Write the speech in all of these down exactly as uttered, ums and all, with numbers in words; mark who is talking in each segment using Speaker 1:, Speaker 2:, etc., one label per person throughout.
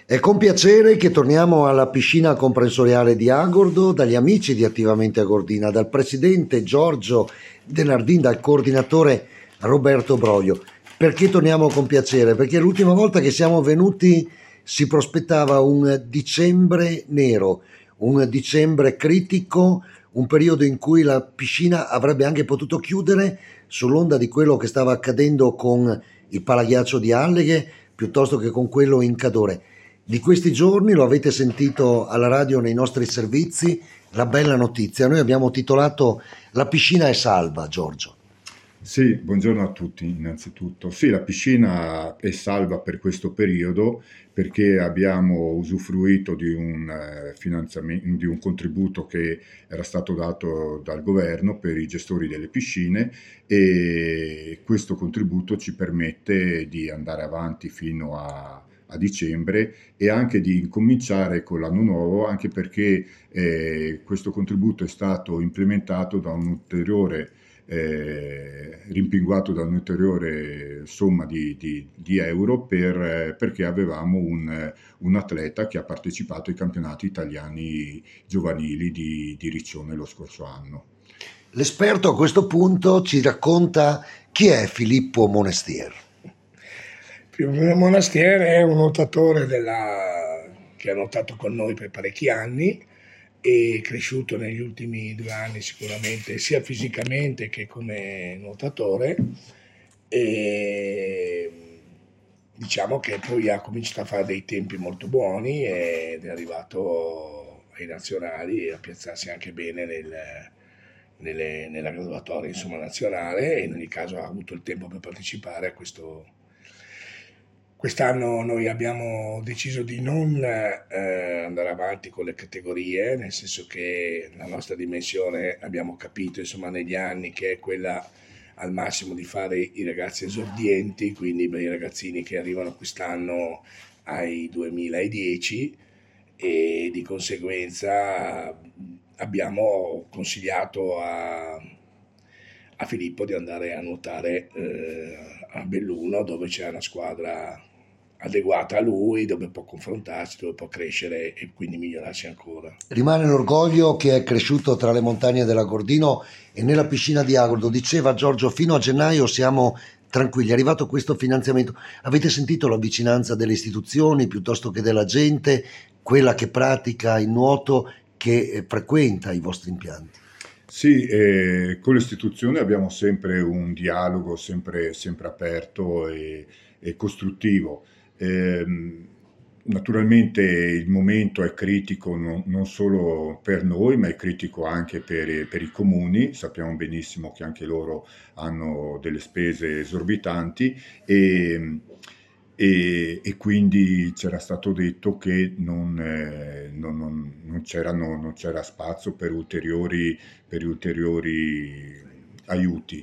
Speaker 1: È con piacere che torniamo alla piscina comprensoriale di Agordo, dagli amici di Attivamente Agordina, dal presidente Giorgio De Nardin, dal coordinatore Roberto Broglio. Perché torniamo con piacere? Perché l'ultima volta che siamo venuti si prospettava un dicembre nero, un dicembre critico, un periodo in cui la piscina avrebbe anche potuto chiudere sull'onda di quello che stava accadendo con il palaghiaccio di Alleghe piuttosto che con quello in Cadore. Di questi giorni, lo avete sentito alla radio nei nostri servizi, la bella notizia. Noi abbiamo titolato La piscina è salva, Giorgio.
Speaker 2: Sì, buongiorno a tutti innanzitutto. Sì, la piscina è salva per questo periodo perché abbiamo usufruito di un eh, finanziamento, di un contributo che era stato dato dal governo per i gestori delle piscine e questo contributo ci permette di andare avanti fino a a dicembre e anche di incominciare con l'anno nuovo, anche perché eh, questo contributo è stato implementato da un ulteriore eh, rimpinguato da un'ulteriore somma di, di- di euro per, eh, perché avevamo un, eh, un atleta che ha partecipato ai campionati italiani giovanili di, di Riccione lo scorso anno.
Speaker 1: L'esperto a questo punto ci racconta chi è Filippo Monestier.
Speaker 3: Filippo Monestier è un nuotatore della... che ha nuotato con noi per parecchi anni e è cresciuto negli ultimi due anni sicuramente sia fisicamente che come nuotatore e diciamo che poi ha cominciato a fare dei tempi molto buoni ed è arrivato ai nazionali e a piazzarsi anche bene nel, nelle, nella graduatoria insomma, nazionale e in ogni caso ha avuto il tempo per partecipare a questo. Quest'anno noi abbiamo deciso di non eh, andare avanti con le categorie, nel senso che la nostra dimensione abbiamo capito insomma, negli anni che è quella al massimo di fare i ragazzi esordienti, quindi i ragazzini che arrivano quest'anno ai duemiladieci e di conseguenza abbiamo consigliato a, a Filippo di andare a nuotare eh, a Belluno dove c'è una squadra adeguata a lui, dove può confrontarsi, dove può crescere e quindi migliorarsi ancora.
Speaker 1: Rimane l'orgoglio che è cresciuto tra le montagne dell'Agordino e nella piscina di Agordo. Diceva Giorgio, fino a gennaio siamo tranquilli, è arrivato questo finanziamento. Avete sentito la vicinanza delle istituzioni piuttosto che della gente, quella che pratica il nuoto, che frequenta i vostri impianti?
Speaker 2: Sì, eh, con le istituzioni abbiamo sempre un dialogo sempre, sempre aperto e, e costruttivo. Ehm, naturalmente il momento è critico non, non solo per noi, ma è critico anche per, per i comuni. Sappiamo benissimo che anche loro hanno delle spese esorbitanti e, e- e quindi c'era stato detto che non, eh, non- non- non c'erano- non c'era spazio per ulteriori, per ulteriori aiuti.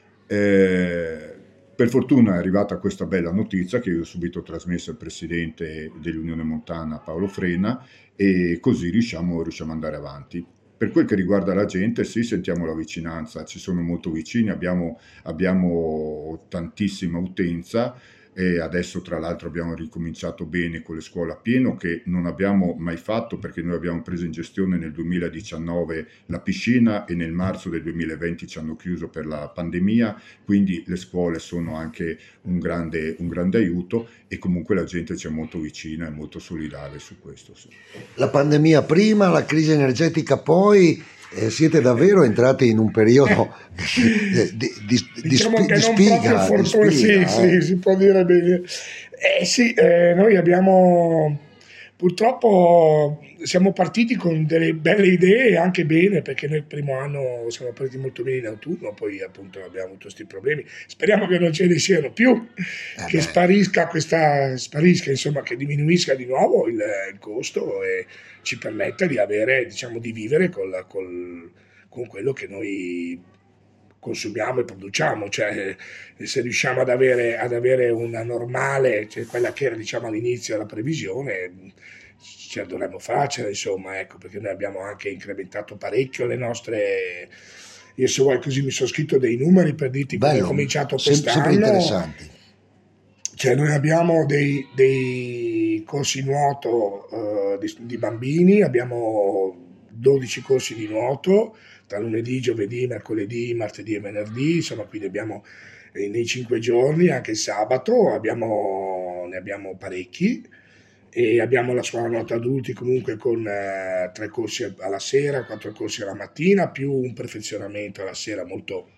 Speaker 2: Eh, per fortuna è arrivata questa bella notizia che io ho subito trasmesso al presidente dell'Unione Montana Paolo Frena e così riusciamo, riusciamo ad andare avanti. Per quel che riguarda la gente, sì, sentiamo la vicinanza, ci sono molto vicini, abbiamo, abbiamo tantissima utenza e adesso tra l'altro abbiamo ricominciato bene con le scuole a pieno che non abbiamo mai fatto perché noi abbiamo preso in gestione nel duemiladiciannove la piscina e nel marzo del duemilaventi ci hanno chiuso per la pandemia, quindi le scuole sono anche un grande, un grande aiuto e comunque la gente ci è molto vicina e molto solidale su questo. Sì.
Speaker 1: La pandemia prima, la crisi energetica poi, eh, siete davvero entrati in un periodo eh, di, di, di,
Speaker 3: Diciamo
Speaker 1: spi-
Speaker 3: che
Speaker 1: di
Speaker 3: non
Speaker 1: spiga,
Speaker 3: proprio
Speaker 1: di
Speaker 3: fortuna, sì,
Speaker 1: spiga,
Speaker 3: sì,
Speaker 1: eh.
Speaker 3: si può dire bene. Eh sì, eh, noi abbiamo purtroppo siamo partiti con delle belle idee e anche bene perché noi il primo anno siamo partiti molto bene in autunno, poi appunto abbiamo avuto questi problemi. Speriamo che non ce ne siano più,
Speaker 1: Eh
Speaker 3: che
Speaker 1: beh.
Speaker 3: sparisca questa sparisca, insomma, che diminuisca di nuovo il, il costo e ci permetta di avere, diciamo, di vivere col, col, con quello che noi consumiamo e produciamo, cioè se riusciamo ad avere, ad avere una normale, cioè quella che era diciamo all'inizio la previsione, ce la dovremmo farcela insomma, ecco, perché noi abbiamo anche incrementato parecchio le nostre, io se vuoi così mi sono scritto dei numeri per dirti come è
Speaker 1: Bello,
Speaker 3: cominciato
Speaker 1: sem- sempre
Speaker 3: quest'anno,
Speaker 1: interessanti.
Speaker 3: cioè noi abbiamo dei, dei corsi nuoto eh, di, di bambini, abbiamo dodici corsi di nuoto tra lunedì, giovedì, mercoledì, martedì e venerdì, insomma, quindi abbiamo eh, nei cinque giorni, anche il sabato, abbiamo, ne abbiamo parecchi. E abbiamo la scuola nuoto adulti comunque con eh, tre corsi alla sera, quattro corsi alla mattina, più un perfezionamento alla sera molto,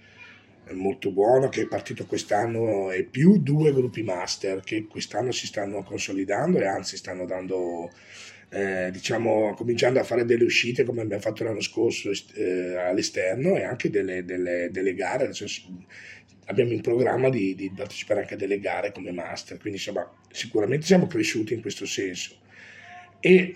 Speaker 3: molto buono che è partito quest'anno, e più due gruppi master che quest'anno si stanno consolidando e anzi stanno dando, eh, diciamo, cominciando a fare delle uscite come abbiamo fatto l'anno scorso eh, all'esterno, e anche delle, delle, delle gare. Adesso abbiamo in programma di, di partecipare anche a delle gare come master, quindi insomma sicuramente siamo cresciuti in questo senso. E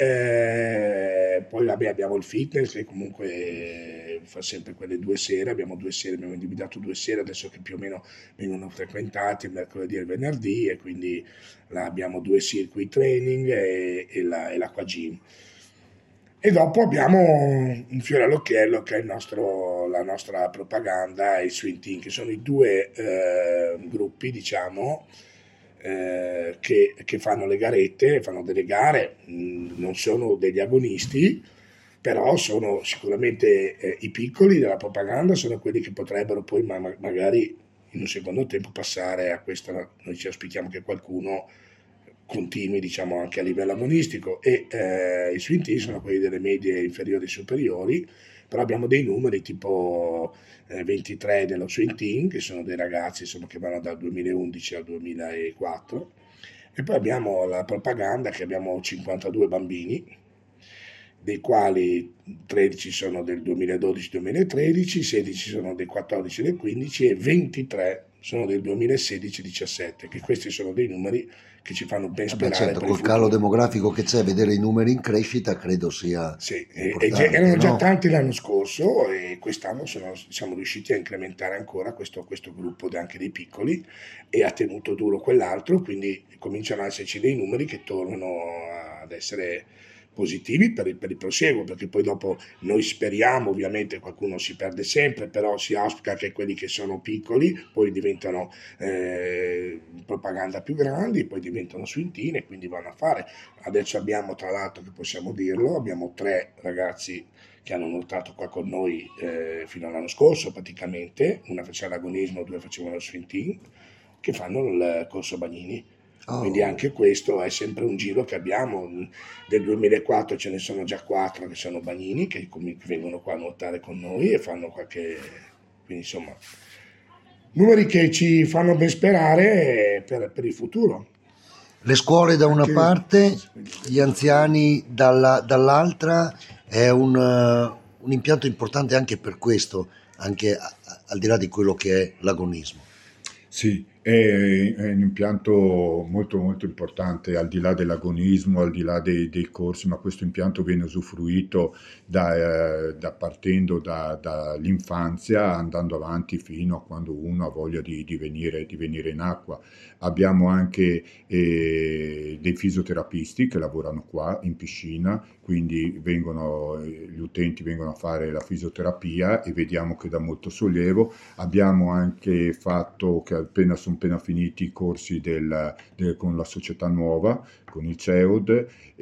Speaker 3: eh, poi vabbè, abbiamo il fitness che comunque fa sempre quelle due sere, abbiamo due sere, abbiamo individuato due sere adesso che più o meno vengono frequentati il mercoledì e il venerdì, e quindi là abbiamo due circuit training e, e, la, e l'acqua gym. E dopo abbiamo un fiore all'occhiello che è il nostro, la nostra propaganda e il swing team, che sono i due eh, gruppi, diciamo, eh, che, che fanno le garette, fanno delle gare, mh, non sono degli agonisti, però sono sicuramente eh, i piccoli della propaganda, sono quelli che potrebbero poi ma- magari in un secondo tempo passare a questa. Noi ci auspichiamo che qualcuno continui, diciamo, anche a livello agonistico, e eh, i swing team sono quelli delle medie inferiori e superiori, però abbiamo dei numeri tipo eh, ventitré dello swing team, che sono dei ragazzi insomma, che vanno dal duemilaundici al duemilaquattro, e poi abbiamo la propaganda che abbiamo cinquantadue bambini, dei quali tredici sono del duemiladodici duemilatredici, sedici sono del quattordici e del quindici e ventitré sono del duemilasedici diciassette, che questi sono dei numeri che ci fanno ben
Speaker 1: Eh beh,
Speaker 3: sperare
Speaker 1: certo,
Speaker 3: per il
Speaker 1: col calo
Speaker 3: futuro.
Speaker 1: demografico che c'è, vedere i numeri in crescita credo sia
Speaker 3: Sì, e, e già-
Speaker 1: importante,
Speaker 3: erano già
Speaker 1: no?
Speaker 3: tanti l'anno scorso, e quest'anno sono- siamo riusciti a incrementare ancora questo, questo gruppo de- anche dei piccoli, e ha tenuto duro quell'altro, quindi cominciano ad esserci dei numeri che tornano ad essere positivi per il, per il proseguo, perché poi dopo noi speriamo, ovviamente qualcuno si perde sempre, però si auspica che quelli che sono piccoli poi diventano eh, propaganda più grandi, poi diventano suintine, quindi vanno a fare. Adesso abbiamo, tra l'altro, che possiamo dirlo, abbiamo tre ragazzi che hanno nuotato qua con noi eh, fino all'anno scorso praticamente, una faceva l'agonismo, due facevano lo swing team, che fanno il corso Bagnini. Quindi
Speaker 1: Oh,
Speaker 3: anche questo è sempre un giro che abbiamo. Del duemilaquattro ce ne sono già quattro che sono Bagnini, che com- che vengono qua a nuotare con noi e fanno qualche. Quindi insomma, numeri che ci fanno ben sperare per, per il futuro.
Speaker 1: le scuole da una
Speaker 3: Anche.
Speaker 1: parte, gli anziani dalla- dall'altra, è un, eh, un impianto importante anche per questo, anche a- a- al di là di quello che è l'agonismo.
Speaker 2: Sì, è, è un impianto molto molto importante, al di là dell'agonismo, al di là dei, dei corsi, ma questo impianto viene usufruito da, eh, da- partendo da- dall'infanzia, andando avanti fino a quando uno ha voglia di, di venire, di venire in acqua. Abbiamo anche eh, dei fisioterapisti che lavorano qua in piscina, quindi vengono, eh, gli utenti vengono a fare la fisioterapia e vediamo che dà molto sollievo. Abbiamo anche fatto, che appena sono appena finiti i corsi del- del- con la società nuova, con il C E U D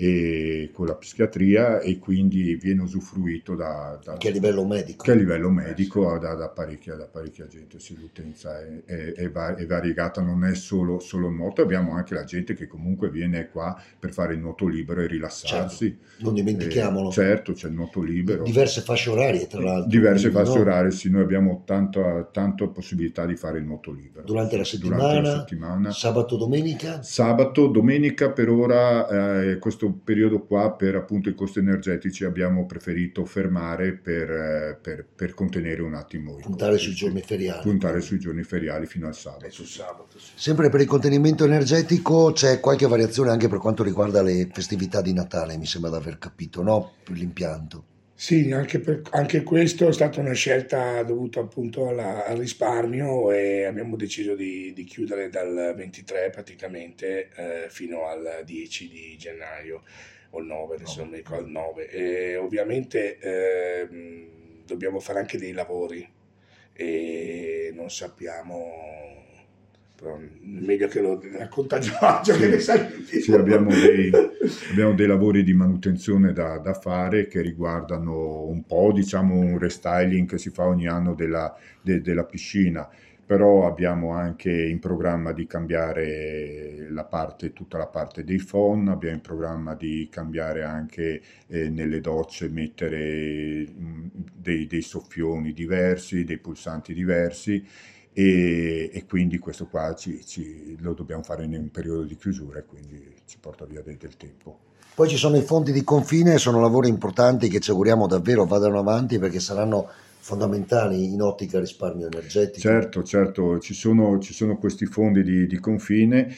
Speaker 2: e con la psichiatria, e quindi viene usufruito da, da-
Speaker 1: Anche a livello
Speaker 2: che a
Speaker 1: medico.
Speaker 2: livello medico da, da parecchia, da parecchia gente. Sì, l'utenza è, è- è va- è variegata, non è solo, solo il nuoto, abbiamo anche la gente che comunque viene qua per fare il nuoto libero e
Speaker 1: Certo,
Speaker 2: rilassarsi.
Speaker 1: non
Speaker 2: Eh,
Speaker 1: dimentichiamolo.
Speaker 2: certo, c'è il nuoto
Speaker 1: Di-
Speaker 2: libero.
Speaker 1: diverse fasce orarie, tra l'altro,
Speaker 2: Diverse
Speaker 1: quindi
Speaker 2: fasce
Speaker 1: no?
Speaker 2: orarie, sì, noi abbiamo tanta, tanta possibilità di fare il nuoto libero,
Speaker 1: Durante
Speaker 2: sì,
Speaker 1: la
Speaker 2: durante la
Speaker 1: settimana,
Speaker 2: settimana.
Speaker 1: sabato, domenica,
Speaker 2: Sabato, domenica per ora, eh, questo periodo qua, per appunto i costi energetici, abbiamo preferito fermare per, eh, per- per contenere un attimo i
Speaker 1: puntare sui
Speaker 2: costi, sì.
Speaker 1: giorni feriali.
Speaker 2: Puntare
Speaker 1: Quindi.
Speaker 2: sui giorni feriali fino al
Speaker 3: E
Speaker 2: sabato,
Speaker 3: sul
Speaker 2: sì.
Speaker 3: sabato, sì.
Speaker 1: Sempre per il contenimento energetico c'è qualche variazione anche per quanto riguarda le festività di Natale, mi sembra di aver capito, no? Per l'impianto.
Speaker 3: Sì, anche, per- anche questo è stata una scelta dovuta appunto alla- al risparmio, e abbiamo deciso di, di chiudere dal ventitré praticamente eh, fino al dieci di gennaio o il nove, adesso non mi ricordo, il nove. E ovviamente ehm, dobbiamo fare anche dei lavori, e non sappiamo però meglio che lo racconta Giorgio,
Speaker 2: sì,
Speaker 3: che ne sa di più.
Speaker 2: Sì, abbiamo dei, abbiamo dei lavori di manutenzione da, da fare che riguardano un po', diciamo, un restyling che si fa ogni anno della, de- della piscina, però abbiamo anche in programma di cambiare la parte, tutta la parte dei phon, abbiamo in programma di cambiare anche eh, nelle docce, mettere mh, dei, dei soffioni diversi, dei pulsanti diversi. E, e quindi questo qua ci, ci- lo dobbiamo fare in un periodo di chiusura e quindi ci porta via del, del tempo.
Speaker 1: Poi ci sono i fondi di confine, sono lavori importanti che ci auguriamo davvero vadano avanti perché saranno fondamentali in ottica risparmio energetico.
Speaker 2: Certo, certo, ci sono, ci sono questi fondi di, di confine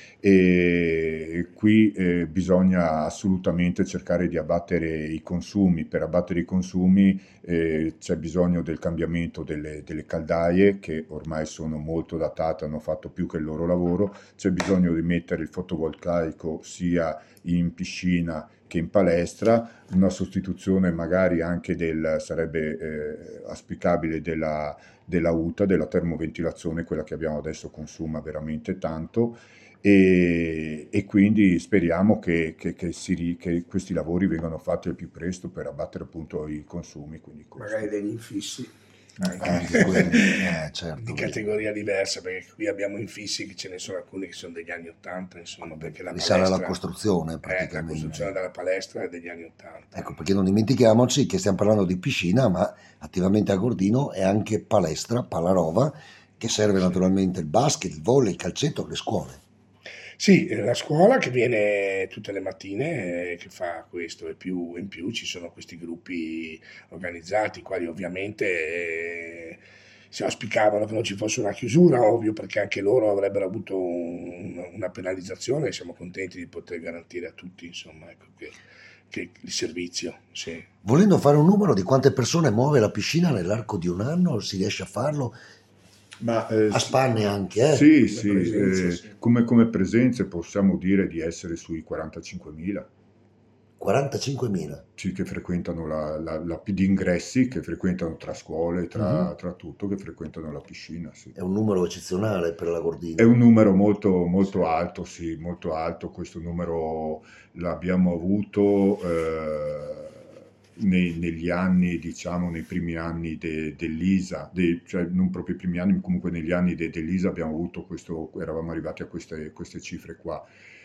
Speaker 2: e qui eh, bisogna assolutamente cercare di abbattere i consumi. Per abbattere i consumi eh, c'è bisogno del cambiamento delle, delle caldaie che ormai sono molto datate, hanno fatto più che il loro lavoro, c'è bisogno di mettere il fotovoltaico sia in piscina che in palestra, una sostituzione magari anche del, sarebbe eh, auspicabile della della U T A, della termoventilazione, quella che abbiamo adesso consuma veramente tanto e, e quindi speriamo che, che- che si ri- che questi lavori vengano fatti al più presto per abbattere appunto i consumi. Quindi
Speaker 3: Magari
Speaker 2: questo.
Speaker 3: degli infissi anche
Speaker 1: Anche quelli, eh, certo.
Speaker 3: di categoria diversa, perché qui abbiamo infissi che ce ne sono alcuni che sono degli anni ottanta, insomma, perché la
Speaker 1: Risale alla
Speaker 3: palestra,
Speaker 1: costruzione
Speaker 3: eh, la
Speaker 1: praticamente.
Speaker 3: costruzione della palestra è degli anni ottanta.
Speaker 1: Ecco, perché non dimentichiamoci che stiamo parlando di piscina, ma attivamente a Gordino è anche palestra, Palarova, che serve naturalmente il basket, il volley, il calcetto, le scuole.
Speaker 3: Sì, eh, la scuola che viene tutte le mattine, eh, che fa questo e più in più ci sono questi gruppi organizzati, i quali ovviamente eh, si auspicavano che non ci fosse una chiusura, ovvio, perché anche loro avrebbero avuto un- una penalizzazione e siamo contenti di poter garantire a tutti, insomma, ecco, che, che il servizio, sì.
Speaker 1: Volendo fare un numero di quante persone muove la piscina nell'arco di un anno, si riesce a farlo?
Speaker 2: Ma eh,
Speaker 1: A
Speaker 2: sì,
Speaker 1: spanne anche, eh?
Speaker 2: sì,
Speaker 3: Come
Speaker 2: sì,
Speaker 3: presenza,
Speaker 2: eh,
Speaker 3: sì.
Speaker 2: come, come presenze possiamo dire di essere sui quarantacinquemila.
Speaker 1: quarantacinquemila.
Speaker 2: Sì, che frequentano la, la, la- di ingressi, che frequentano tra scuole,
Speaker 1: Mhm.
Speaker 2: tra, tra tutto, che frequentano la piscina, sì.
Speaker 1: È un numero eccezionale per la
Speaker 2: È
Speaker 1: Gordino.
Speaker 2: un numero molto, molto alto, sì, molto alto. Questo numero l'abbiamo avuto eh, nei- negli anni, diciamo, nei primi anni de- dell'I S A, dei- cioè non proprio i primi anni, ma comunque negli anni de- dell'I S A abbiamo avuto questo, eravamo arrivati a queste, queste cifre qua.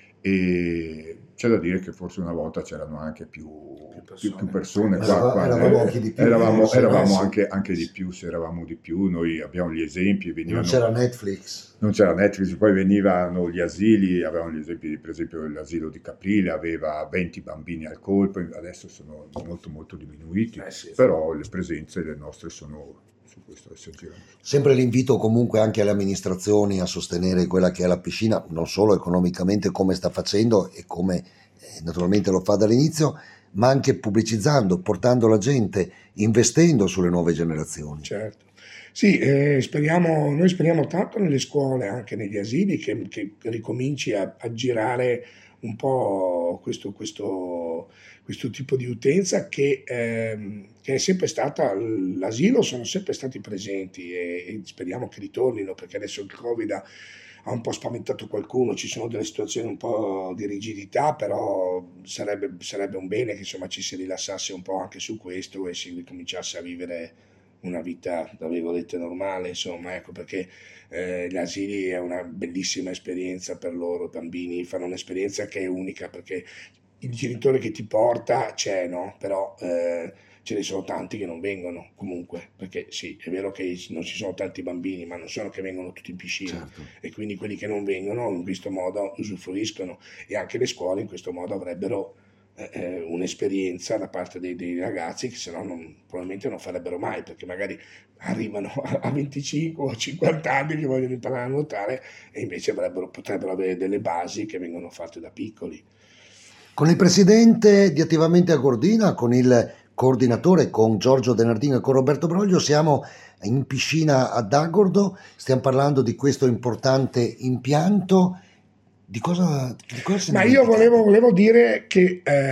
Speaker 2: E c'è da dire che forse una volta c'erano anche più,
Speaker 3: Più
Speaker 2: più- più
Speaker 3: persone.
Speaker 2: persone qua,
Speaker 1: Erava-
Speaker 2: qua,
Speaker 1: eravamo
Speaker 2: eh,
Speaker 1: anche di più,
Speaker 2: eravamo,
Speaker 1: forse, no?
Speaker 2: eravamo
Speaker 1: Sì.
Speaker 2: anche, anche di più, se eravamo di più, noi abbiamo gli esempi,
Speaker 1: E non
Speaker 2: venivano
Speaker 1: c'era Netflix.
Speaker 2: non c'era Netflix, poi venivano gli asili, avevano gli esempi, per esempio l'asilo di Caprile aveva venti bambini al colpo, adesso sono molto molto diminuiti,
Speaker 3: Eh sì.
Speaker 2: però le presenze le nostre sono su questo S G.
Speaker 1: Sempre l'invito comunque anche alle amministrazioni a sostenere quella che è la piscina, non solo economicamente come sta facendo e come eh, naturalmente lo fa dall'inizio, ma anche pubblicizzando, portando la gente, investendo sulle nuove generazioni.
Speaker 3: Certo. Sì, eh, speriamo, noi speriamo tanto nelle scuole, anche negli asili, che, che ricominci a, a girare un po' questo, questo, questo tipo di utenza che, ehm, che è sempre stata, l'asilo sono sempre stati presenti e, e speriamo che ritornino perché adesso il Covid ha, ha un po' spaventato qualcuno, ci sono delle situazioni un po' di rigidità, però sarebbe, sarebbe un bene che insomma ci si rilassasse un po' anche su questo e si ricominciasse a vivere una vita, tra virgolette, normale, insomma, ecco, perché eh, gli asili è una bellissima esperienza per loro, i bambini fanno un'esperienza che è unica, perché il genitore che ti porta c'è, no? Però eh, ce ne sono tanti che non vengono comunque, perché sì, è vero che non ci sono tanti bambini, ma non sono che vengono tutti in piscina
Speaker 1: Certo.
Speaker 3: e quindi quelli che non vengono in questo modo usufruiscono e anche le scuole in questo modo avrebbero eh, un'esperienza da parte dei, dei ragazzi che se no non, probabilmente non farebbero mai perché magari arrivano a venticinque o cinquanta anni che vogliono imparare a nuotare e invece avrebbero, potrebbero avere delle basi che vengono fatte da piccoli.
Speaker 1: Con il presidente di Attivamente a Gordina, con il coordinatore, con Giorgio De Nardino e con Roberto Broglio, siamo in piscina ad Agordo, stiamo parlando di questo importante impianto. Di cosa, di cosa se ne
Speaker 3: Ma io
Speaker 1: dimenticate?
Speaker 3: volevo, volevo dire che eh,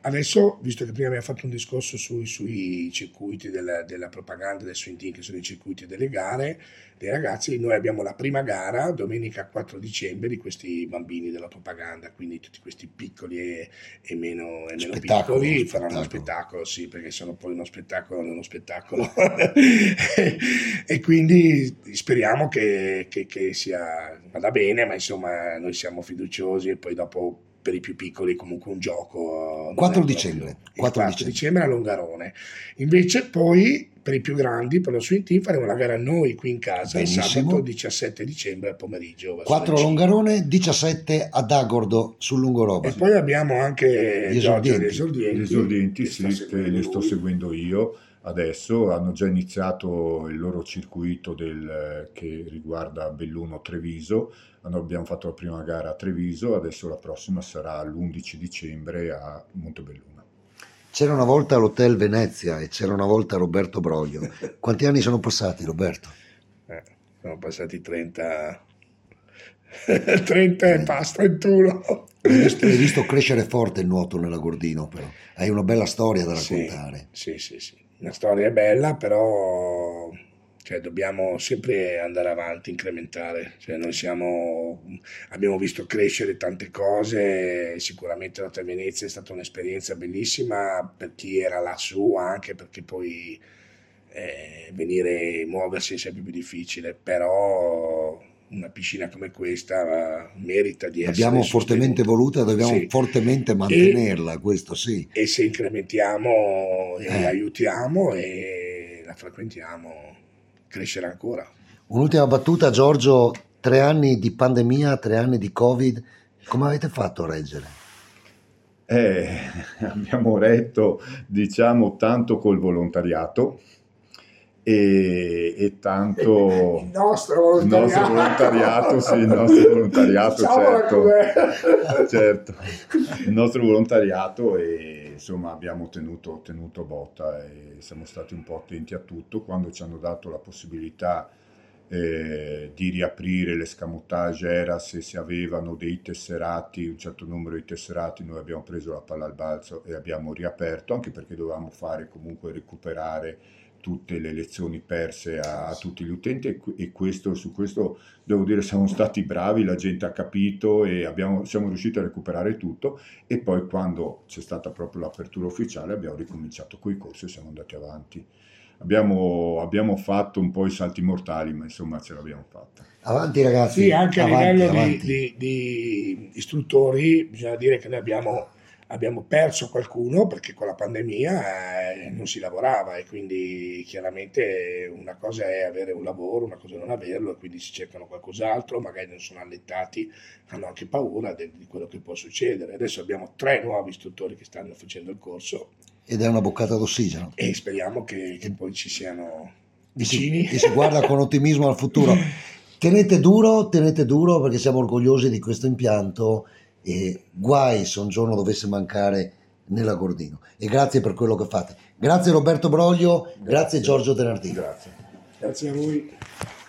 Speaker 3: adesso, visto che prima abbiamo fatto un discorso sui, sui circuiti della, della propaganda del swing team, che sono i circuiti delle gare dei ragazzi, noi abbiamo la prima gara domenica quattro dicembre di questi bambini della propaganda, quindi tutti questi piccoli e, e meno, e meno
Speaker 1: Spettacolo,
Speaker 3: piccoli
Speaker 1: spettacolo.
Speaker 3: faranno uno spettacolo, sì, perché sono poi uno spettacolo nello spettacolo. E quindi speriamo che, che, che sia, vada bene, ma insomma noi siamo fiduciosi, e poi dopo per i più piccoli comunque un gioco. non
Speaker 1: quattro
Speaker 3: è
Speaker 1: dicembre,
Speaker 3: proprio- il
Speaker 1: quattro
Speaker 3: quattro
Speaker 1: dicembre.
Speaker 3: dicembre a Longarone. Invece poi per i più grandi, per lo swing team, faremo la gara noi qui in casa il
Speaker 1: Benissimo.
Speaker 3: sabato diciassette dicembre al pomeriggio. verso
Speaker 1: quattro a
Speaker 3: le cinque.
Speaker 1: Longarone, diciassette ad Agordo sul Lungoroba.
Speaker 3: E poi abbiamo anche
Speaker 1: Gli
Speaker 3: Giorgio,
Speaker 1: esordienti.
Speaker 3: gli esordienti,
Speaker 2: Gli esordienti,
Speaker 3: che sta
Speaker 2: sì, che
Speaker 3: seguendo
Speaker 2: li sto
Speaker 3: lui.
Speaker 2: seguendo io adesso, hanno già iniziato il loro circuito del, che riguarda Belluno Treviso. Hanno- abbiamo fatto la prima gara a Treviso, adesso la prossima sarà l'undici dicembre a Montebelluna.
Speaker 1: C'era una volta l'Hotel Venezia e c'era una volta Roberto Broglio. Quanti anni sono passati, Roberto?
Speaker 3: Eh, sono passati trenta, trenta e passa, trentuno.
Speaker 1: Hai visto, hai visto crescere forte il nuoto nell'Agordino, però. Hai una bella storia da
Speaker 3: Sì,
Speaker 1: raccontare.
Speaker 3: sì, sì, sì. La storia è bella, però cioè, dobbiamo sempre andare avanti, incrementare. Cioè, noi siamo, abbiamo visto crescere tante cose, sicuramente l'Hotel Venezia è stata un'esperienza bellissima per chi era lassù, anche perché poi eh, venire, muoversi è sempre più difficile, però una piscina come questa eh, merita di essere
Speaker 1: L'abbiamo fortemente
Speaker 3: sostenuta.
Speaker 1: voluta, dobbiamo
Speaker 3: Sì.
Speaker 1: fortemente
Speaker 3: E,
Speaker 1: mantenerla, questo sì.
Speaker 3: e se incrementiamo e
Speaker 1: Eh.
Speaker 3: aiutiamo e la frequentiamo, crescerà ancora.
Speaker 1: Un'ultima battuta, Giorgio, tre anni di pandemia, tre anni di Covid, come avete fatto a reggere?
Speaker 2: Eh, abbiamo retto, diciamo, tanto col volontariato e, e tanto
Speaker 3: Il nostro
Speaker 2: il nostro volontariato, sì, il nostro volontariato,
Speaker 3: Diciamola
Speaker 2: certo,
Speaker 3: com'è.
Speaker 2: certo, il nostro volontariato e insomma abbiamo tenuto, tenuto botta e siamo stati un po' attenti a tutto. Quando ci hanno dato la possibilità eh, di riaprire l'escamotage era se si avevano dei tesserati, un certo numero di tesserati, noi abbiamo preso la palla al balzo e abbiamo riaperto, anche perché dovevamo fare comunque recuperare tutte le lezioni perse a, a tutti gli utenti e, e questo, su questo devo dire siamo stati bravi, la gente ha capito e abbiamo, siamo riusciti a recuperare tutto e poi quando c'è stata proprio l'apertura ufficiale abbiamo ricominciato coi corsi e siamo andati avanti. Abbiamo, abbiamo fatto un po' i salti mortali, ma insomma ce l'abbiamo fatta.
Speaker 1: Avanti ragazzi,
Speaker 3: Sì, anche a
Speaker 1: avanti,
Speaker 3: livello di,
Speaker 1: avanti.
Speaker 3: di- di istruttori bisogna dire che noi abbiamo, abbiamo perso qualcuno perché con la pandemia eh, non si lavorava e quindi chiaramente una cosa è avere un lavoro, una cosa è non averlo e quindi si cercano qualcos'altro, magari non sono allettati, hanno anche paura de- di quello che può succedere. Adesso abbiamo tre nuovi istruttori che stanno facendo il corso
Speaker 1: Ed è una boccata d'ossigeno.
Speaker 3: e speriamo che, che poi ci siano
Speaker 1: E si,
Speaker 3: vicini.
Speaker 1: e si guarda con ottimismo al futuro. Tenete duro, tenete duro perché siamo orgogliosi di questo impianto e guai se un giorno dovesse mancare nell'Agordino. E grazie per quello che fate. Grazie Roberto Broglio, grazie, grazie Giorgio Denardino.
Speaker 2: Grazie.
Speaker 3: Grazie a voi.